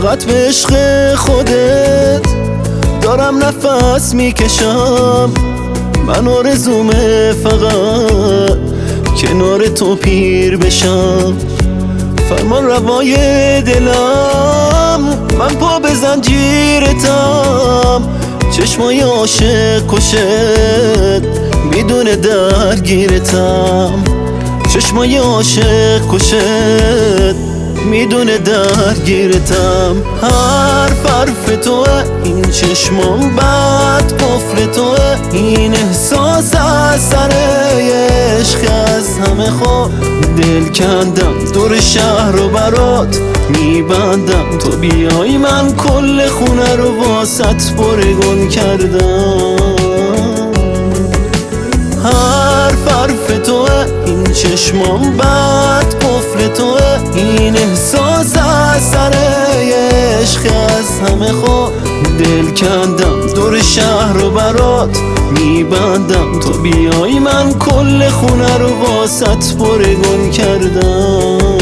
فقط به عشق خودت دارم نفس میکشم. من آرزومه فقط کنار تو پیر بشم. فرمان روای دلم، من پا به زنجیرتم. چشمای عاشق کشت میدون درگیرتم. چشمای عاشق کشت میدون درگیرتم. حرف توه این چشمام، بد قفل توه این احساس از سر عشق. از همه خواه دل کندم، دور شهر رو برات میبندم. تو بیای من کل خونه رو واسط پرگون کردم. حرف توه این چشمام، بد قفل توه این احساس از سر عشق. از همه خواه دل کندم، دور شهر رو برات میبندم. تو بیای من کل خونه رو واسط پرگون کردم.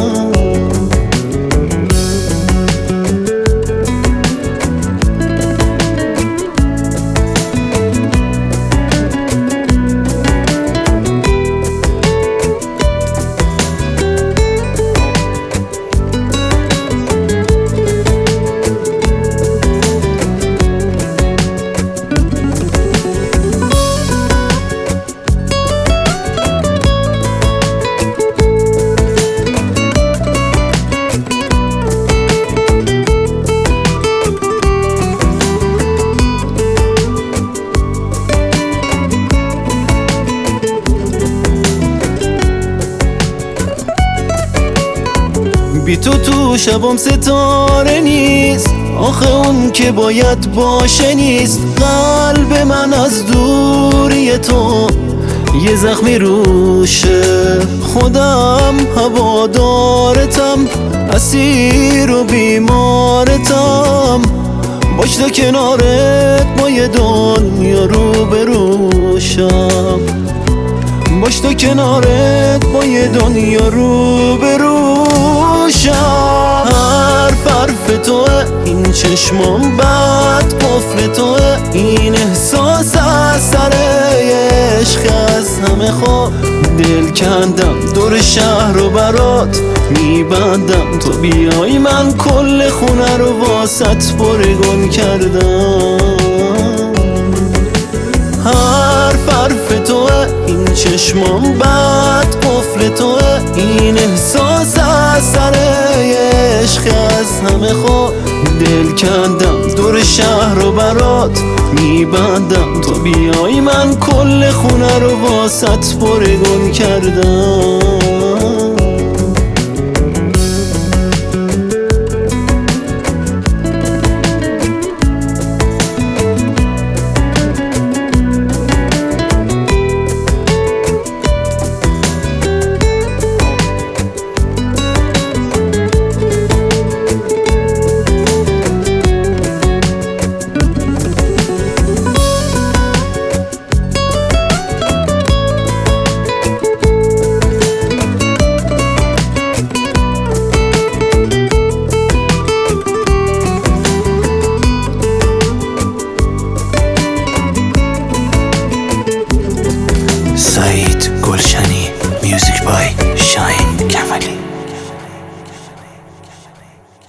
بی تو شبام ستاره نیست، آخه اون که باید باشه نیست. قلب من از دوری تو یه زخمی روشه. خودم هوادارتم، اسیر و بیمارتم. باش تا کنارت با یه دنیا روبروشم. باش تا کنارت با یه دنیا روبروشم. حرف توه این چشمام، بد قفل توه این احساس از سر عشق. از همه خواه دل کندم، دور شهر رو برات میبندم. تو بیای من کل خونه رو واسط پرگون کردم. حرف توه این چشمام، بد قفل توه این احساس از سر عشق. از همه خواه دل کندم، دور شهر رو برات میبندم. تو بیای من کل خونه رو واسط پرگون کردم. سعید گلشنی، میوزیک بای